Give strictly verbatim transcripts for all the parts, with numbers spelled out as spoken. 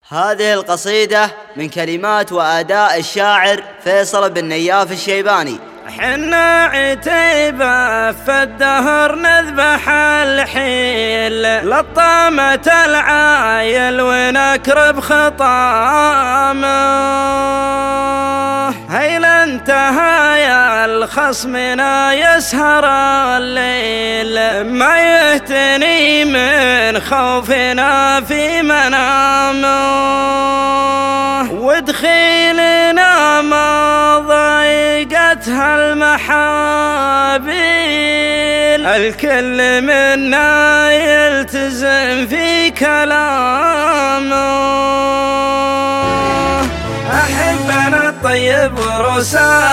هذه القصيدة من كلمات وأداء الشاعر فيصل بن نياف الشيباني. حنا عتيبة في الدهر نذبح الحيل، لطامة العايل ونكرب خطامه، هيل انتهى يا الخصمنا يسهر الليل، ما يهتني من خوفنا في منامه، ودخيلنا ما ضايقتها المحابيل، الكل منا يلتزم في كلامه، أحبنا الطيب وروس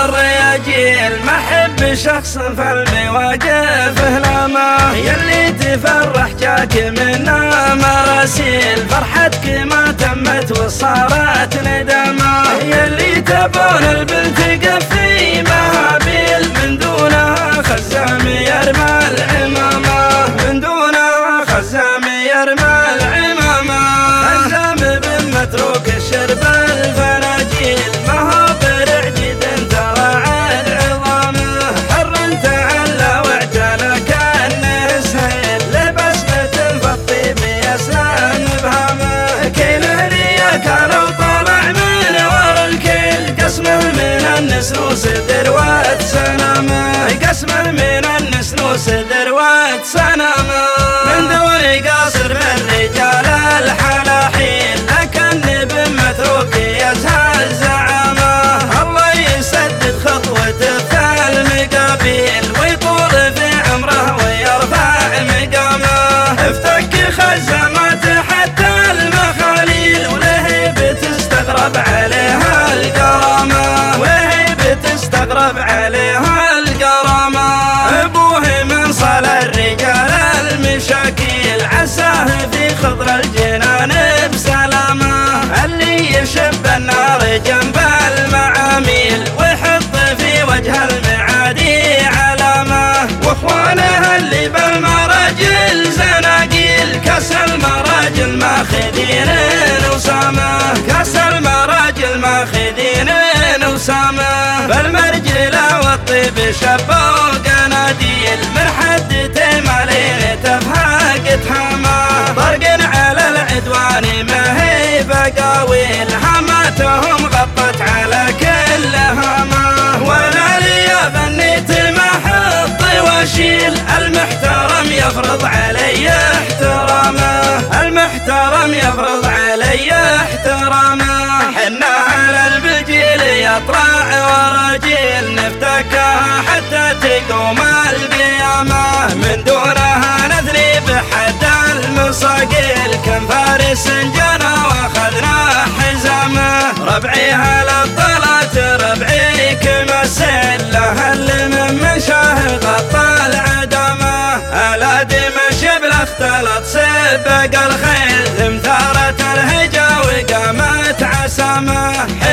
الرياجيل، ما أحب شخص في المواقف هلاما، يلي تفرح جاك منا مراسيل، فرحتك ما تمت وصارت ندما، يلي تبون البنت قفي مهابيل، من دونها خزام يرمى العمامة، من دونها خزام يرمى العمامة، خزام بن متروك الشرب الفناجيل، ما هو برعجد ترى عاد عظامه، حر تعلى واعتلى كأنه سهيل، لبسمة في الطيب يسلم بهامه، كيله رياك لو طلع من ورا الكيل، قسمه من النسنوس دروات سنامه، قسمه من النسنوس دروات سنامه، من دون قاصر بالرجال الحلاحيل، لكن بن متروك يزهى الزعامه، الله يسدد خطوته في المقابيل، ويطول في عمره ويرفع مقامه، افتك خزاماته حتى المخاليل، ولهيب تستغرب عليها الكرامه، وهيب تستغرب عليها الكرامه، ابوه من صلى الرجال المشاكيل، عساه في خضر الجنان بسلامه، اللي يشب النار جنب المعاميل، ويحط في وجه المعادي علامه، واخوانه اللي بالمراجل زناقيل، كاس المراجل ماخذين وسامه، كاس المراجل ماخذين وسامه، بالمرجله والطيب شبوا قناديل، من حد تمالين تفهاق تهامه، طرق على العدوان ما هي بقاويل، هاماتهم غطت على كل هامه، ولا لي بنيت ما حط واشيل، المحترم يفرض علي احترامه، المحترم يفرض علي احترامه، حنا على البجيل يطلع ورجيل، نفتكها حتى تقوم القيامه، من دونها نثني بحد المصاقيل، كم فارس جانا واخذنا حزامه، ربعي هلا طلعت ربعي كما سله، اللي من مشاه غطى العدامه، الا دمش بلا اختلط سبق الخيل، ثمثارت الهجا وقامت عسامه،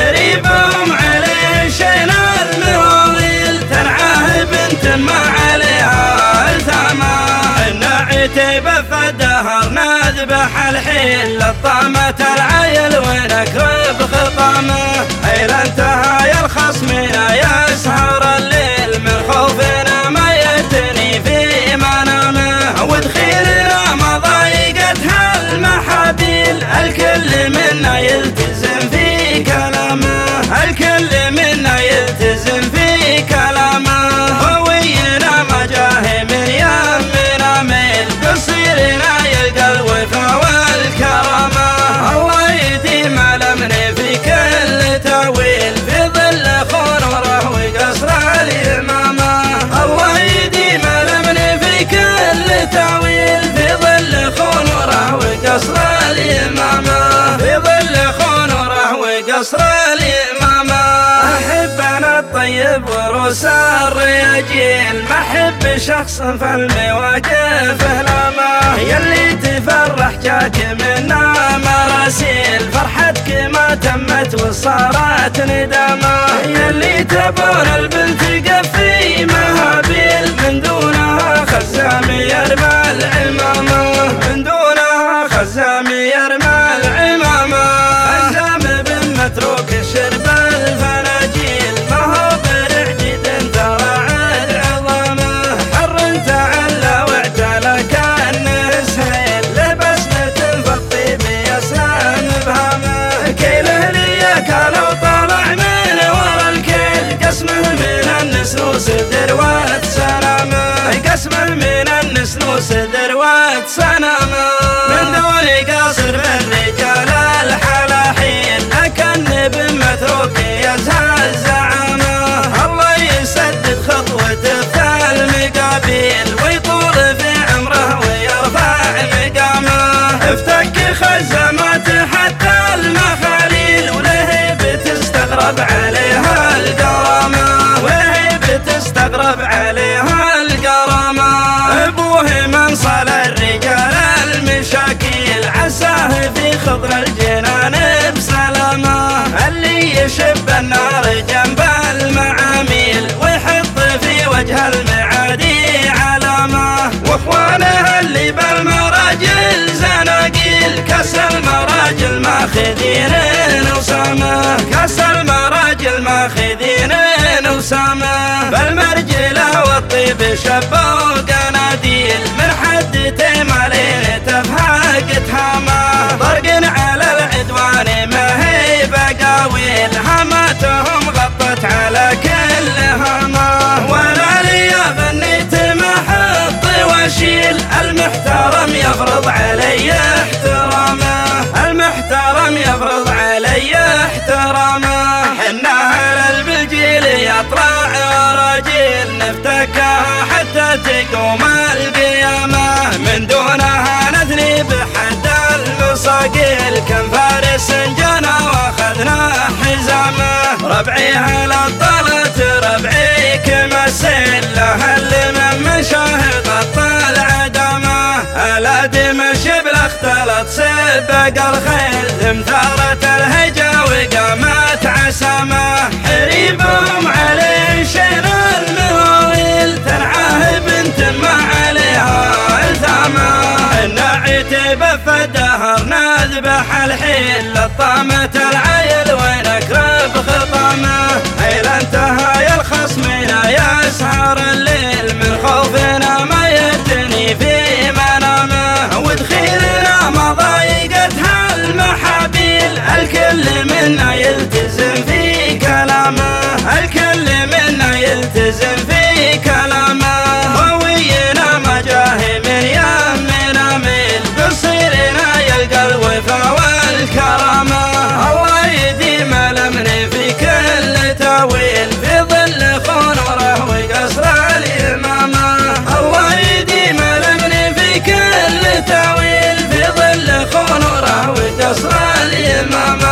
حريبهم عليه شينا المواويل، ترعاه بنت ما عليها الثامه، حنا عتيبة في الدهر نذبح الحيل، لطامة العايل ونكرب خطامه، هيل انتهى يا الخصمنا يسهر الليل، من خوفنا ما يتني في منامه، ودخيلنا ما ضايقتها المحابيل، الكل منا يلتزم في كلامه، الكل منا يلتزم في كلامه، هوينا ما جاه من يمنا ميل، قصيرنا يلقى الوفا والكرامه، الله يديم علمنا في كل تاويل، في ظل خنوره وقصر الامامه، الله يديم علمنا في كل تاويل، في ظل خنوره وقصر الامامه، في ظل خنوره وقصر الامامه، احبنا الطيب وروس الرياجيل، ما احب شخص في المواقف هلاما، يلي تفرح جاك منا مراسيل، فرحتك ما تمت وصارت ندامه، يلي تبون البنت قفي مهابيل، من دونها خزام يرمى العمامه، من دونها خزام يرمى العمامه. يشب النار جنب المعاميل ويحط في وجه المعادي علامة، واخوانه اللي بالمراجل زناقيل كاس المراجل ماخذين وسامه، كاس المراجل ماخذين وسامه، بالمرجله والطيب شبوا قناديل من حد تيمالين تفهق تهامه، ضرق على العدوان ما هي بقاويل هاماتهم غطت على كل هامه، وانا لي غنيت ما حط واشيل المحترم يفرض علي احترامه، المحترم يفرض علي احترامه، حنا هلال بالجيل يطلع راجل نفتكها حتى تقوم القيامة، من دونها نثني بحد المصاقيل كم فارس جانا واخذنا حزامه، ربعي هلا طلت ربعي كما السيل له اللي من مشاهد الطلع دامه، الا دمشق اختلط سبق الخيل ثمثارت الهجا وقامت عسامه، حريبهم عليه شين المواويل ترعاه بنت ما عليها الثامه، النعيت بفدهر نذبح الحيل لطامة العيل ونكرب خطامه، هيلا انتهى يا الخصمنا يا سهر الليل من خوفنا ما يدني في منامه، ودخيلنا ما ضايقتها المحابيل الكل منا يلتزم في كلامه، الكل منا يلتزم في كلامه، ضوينا مجاهي من يمنا ميل بصيرنا يلقى الوفا والكرامه، الله يديم الامن في كل تاويل في ظل خنوره وقصر الامامه، الله يديم الامن في كل تاويل في ظل خنوره وقصر الامامه.